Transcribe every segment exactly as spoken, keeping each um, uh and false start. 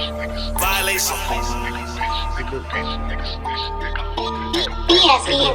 Violation. Yes, yes.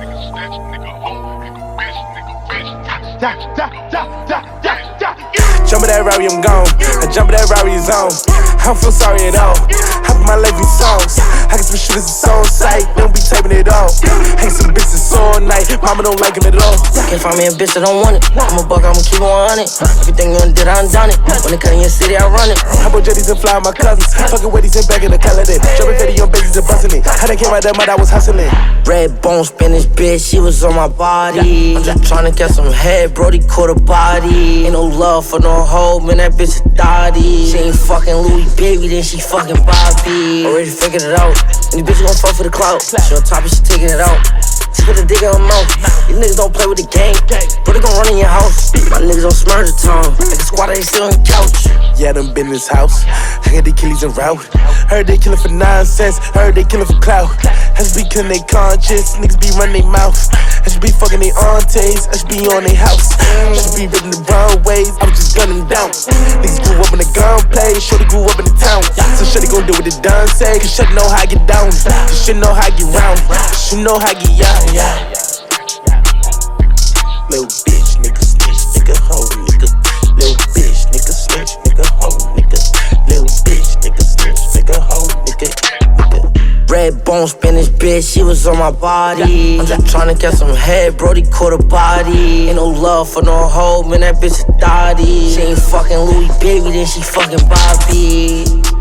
Jump that Rari, I'm gone. I jump that Rari, is on. I don't feel sorry at all. I put my life in songs. I can some shit as a song sight. Don't be taping it all. Hang some bitches all night. Mama don't like him at all. Can't find me a bitch that don't want it. I'm a buck, I'ma keep on running. Everything you done did, I done done it. When it come in your city, I run it. I bought jetties and fly with my cousins. Fucking weddies and back in the color day. Jumping fifty on bases and bustin' it. I done came out that mud, I was hustling. Red bone Spanish bitch, she was on my body. I'm just tryna get some head, Brody caught a body. Ain't no love for no hoe, man, that bitch a thotty. She ain't fucking Louis baby, then she fucking Bobby. Already figured it out, and these bitches gon' fuck for the clout. She on top and she taking it out. She put a dick in her mouth. These niggas don't play with the game. Brody gon' run in your house. My niggas don't smurge the tongue. Like a squad, they sit on the couch. Yeah, them been in his house. I got the Achilles en route. Heard they killin' for nonsense. Heard they killin' for clout. I should be killin' they conscience. Niggas be running their mouth. I should be fucking they aunties. I should be on their house. I should be ripping the wrong ways. I was just gunning them down. Niggas grew up in the gunplay. Shorty grew up in the town. So Shorty gon' do what the done say. Cause Shorty know how I get down. Cause she know how I get round. She know how I get young. Little bitch, nigga, snitch, nigga, hoe, nigga. Little bitch, nigga, snitch, nigga, hoe, nigga. Little bitch, nigga, snitch, nigga, hoe, nigga, nigga. Red bone Spanish bitch, she was on my body. I'm just tryna get some head, Brody caught a body. Ain't no love for no hoe, man, that bitch a thotty. She ain't fucking Louis baby, then she fucking Bobby.